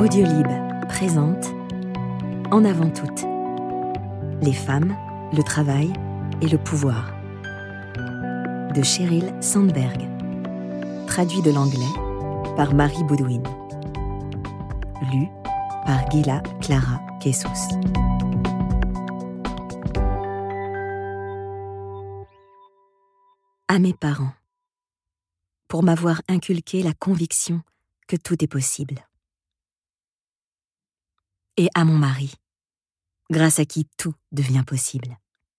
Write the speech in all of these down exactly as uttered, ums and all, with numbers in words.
Audiolib présente En avant toutes. Les femmes, le travail et le pouvoir. De Sheryl Sandberg. Traduit de l'anglais par Marie Baudouin. Lu par Gila Clara Jesus. À mes parents, pour m'avoir inculqué la conviction que tout est possible. Et à mon mari, grâce à qui tout devient possible.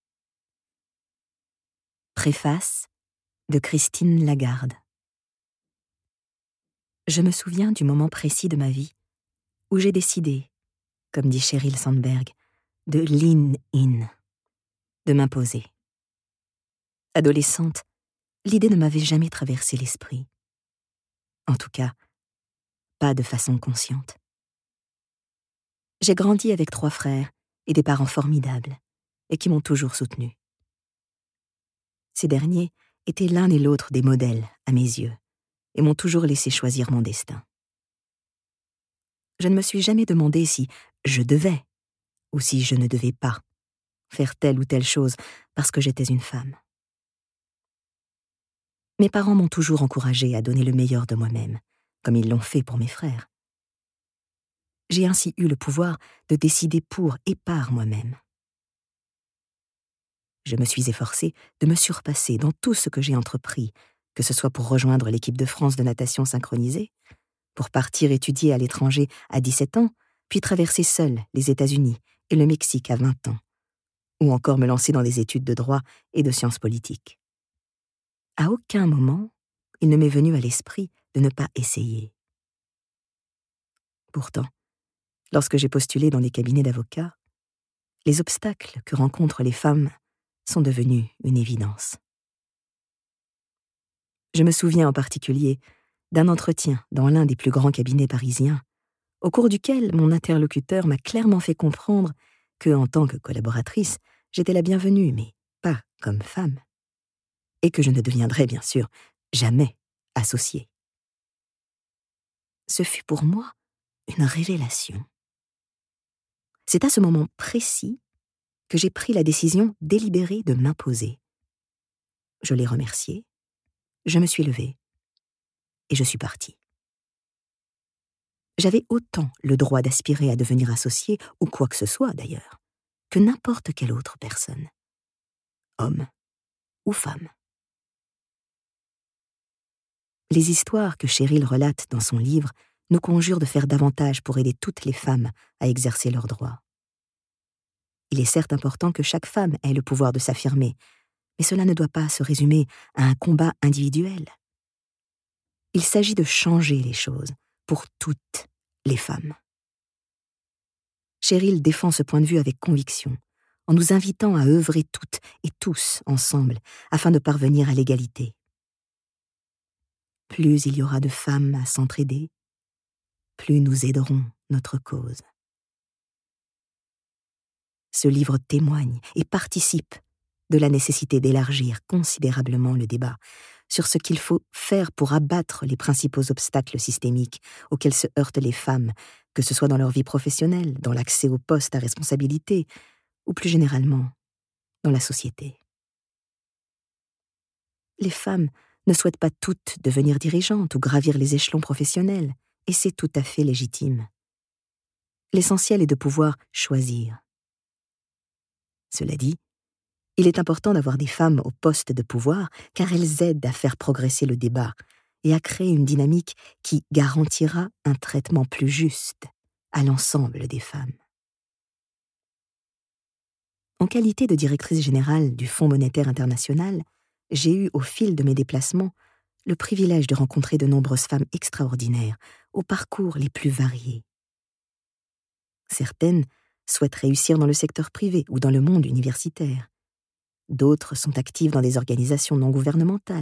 Préface de Christine Lagarde. Je me souviens du moment précis de ma vie où j'ai décidé, comme dit Sheryl Sandberg, de lean in, de m'imposer. Adolescente, l'idée ne m'avait jamais traversé l'esprit. En tout cas, pas de façon consciente. J'ai grandi avec trois frères et des parents formidables, et qui m'ont toujours soutenue. Ces derniers étaient l'un et l'autre des modèles, à mes yeux, et m'ont toujours laissé choisir mon destin. Je ne me suis jamais demandé si je devais, ou si je ne devais pas, faire telle ou telle chose parce que j'étais une femme. Mes parents m'ont toujours encouragée à donner le meilleur de moi-même, comme ils l'ont fait pour mes frères. J'ai ainsi eu le pouvoir de décider pour et par moi-même. Je me suis efforcée de me surpasser dans tout ce que j'ai entrepris, que ce soit pour rejoindre l'équipe de France de natation synchronisée, pour partir étudier à l'étranger à dix-sept ans, puis traverser seule les États-Unis et le Mexique à vingt ans, ou encore me lancer dans des études de droit et de sciences politiques. À aucun moment, il ne m'est venu à l'esprit de ne pas essayer. Pourtant, lorsque j'ai postulé dans des cabinets d'avocats, les obstacles que rencontrent les femmes sont devenus une évidence. Je me souviens en particulier d'un entretien dans l'un des plus grands cabinets parisiens, au cours duquel mon interlocuteur m'a clairement fait comprendre que, en tant que collaboratrice, j'étais la bienvenue, mais pas comme femme, et que je ne deviendrais bien sûr jamais associée. Ce fut pour moi une révélation. C'est à ce moment précis que j'ai pris la décision délibérée de m'imposer. Je l'ai remercié, je me suis levée, et je suis partie. J'avais autant le droit d'aspirer à devenir associée, ou quoi que ce soit d'ailleurs, que n'importe quelle autre personne, homme ou femme. Les histoires que Sheryl relate dans son livre nous conjurent de faire davantage pour aider toutes les femmes à exercer leurs droits. Il est certes important que chaque femme ait le pouvoir de s'affirmer, mais cela ne doit pas se résumer à un combat individuel. Il s'agit de changer les choses pour toutes les femmes. Sheryl défend ce point de vue avec conviction, en nous invitant à œuvrer toutes et tous ensemble afin de parvenir à l'égalité. Plus il y aura de femmes à s'entraider, plus nous aiderons notre cause. Ce livre témoigne et participe de la nécessité d'élargir considérablement le débat sur ce qu'il faut faire pour abattre les principaux obstacles systémiques auxquels se heurtent les femmes, que ce soit dans leur vie professionnelle, dans l'accès aux postes à responsabilité, ou plus généralement, dans la société. Les femmes ne souhaitent pas toutes devenir dirigeantes ou gravir les échelons professionnels, et c'est tout à fait légitime. L'essentiel est de pouvoir choisir. Cela dit, il est important d'avoir des femmes au poste de pouvoir car elles aident à faire progresser le débat et à créer une dynamique qui garantira un traitement plus juste à l'ensemble des femmes. En qualité de directrice générale du Fonds monétaire international, j'ai eu au fil de mes déplacements le privilège de rencontrer de nombreuses femmes extraordinaires aux parcours les plus variés. Certaines souhaitent réussir dans le secteur privé ou dans le monde universitaire. D'autres sont actives dans des organisations non gouvernementales